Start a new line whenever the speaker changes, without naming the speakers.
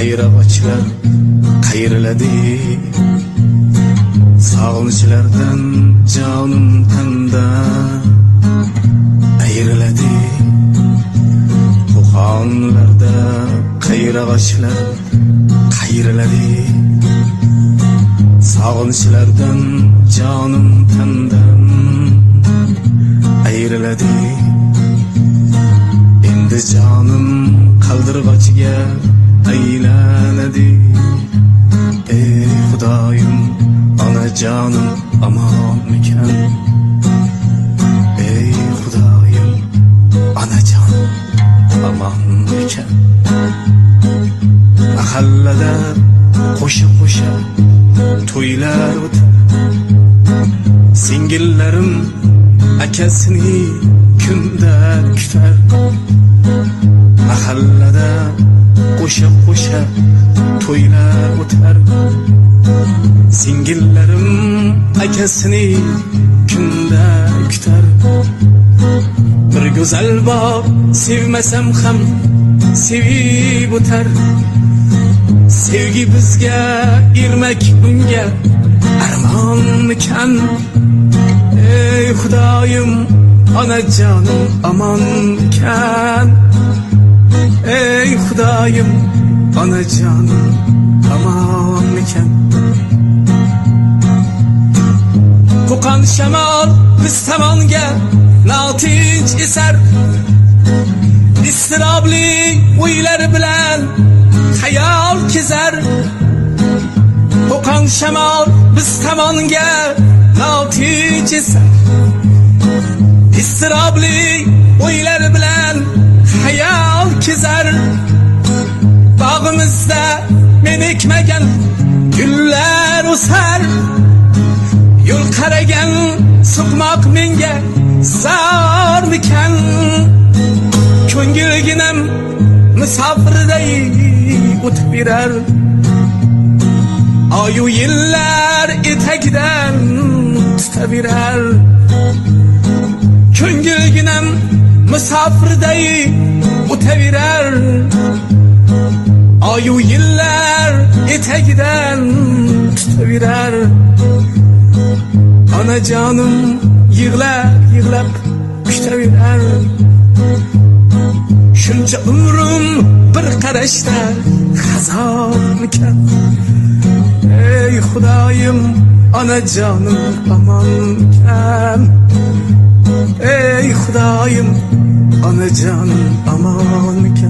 Qayrag'ochlar qayriladi, sog'inchlardan jonim tanda ayriladi. Qo'qonlarda qayrag'ochlar qayriladi, sog'inchlardan jonim tandan ayriladi. Endi jonim qaldirg'ochga aylanadi. Ey Xudoyim, onajonim amonmikan? Ey Xudoyim, onajonim amonmikan? Mahallada qo'sha-qo'sha to'ylar o'tar, singillarim akasini kunda kutar. Mahallada qo'sha-qo'sha to'ylar o'tar, singillarim akasini kunda kutar. Bir go'zal bor sevmasam ham sevib o'tar, sevgi bizga ermak bunga armonmikan? Ey Xudoyim, onajonim amonmikan? Ey Xudoyim, onajonim amonmikan? Qo'qon shamol biz tomonga notinch esar, istirobli o'ylar bilan xayol kezar. Qo'qon shamol biz tomonga notinch esar, istirobli o'ylar bilan xayol kezar. Bog'imizda men ekmagan gullar o'sar, yo'l qaragan suqmoq menga zormikan? Ko'ngilginam musofirday o'tib berar, oyu yillar etagidan tutaverar. Ko'ngilginam musofirday o'taverar, oyu yillar etagidan tutaverar. Onajonim yig'lab kutaverar. Shuncha umrim bir qarashda xazonmikan? Ey Xudoyim, onajonim amonmikan? Ey Xudoyim, onajonim amonmikan?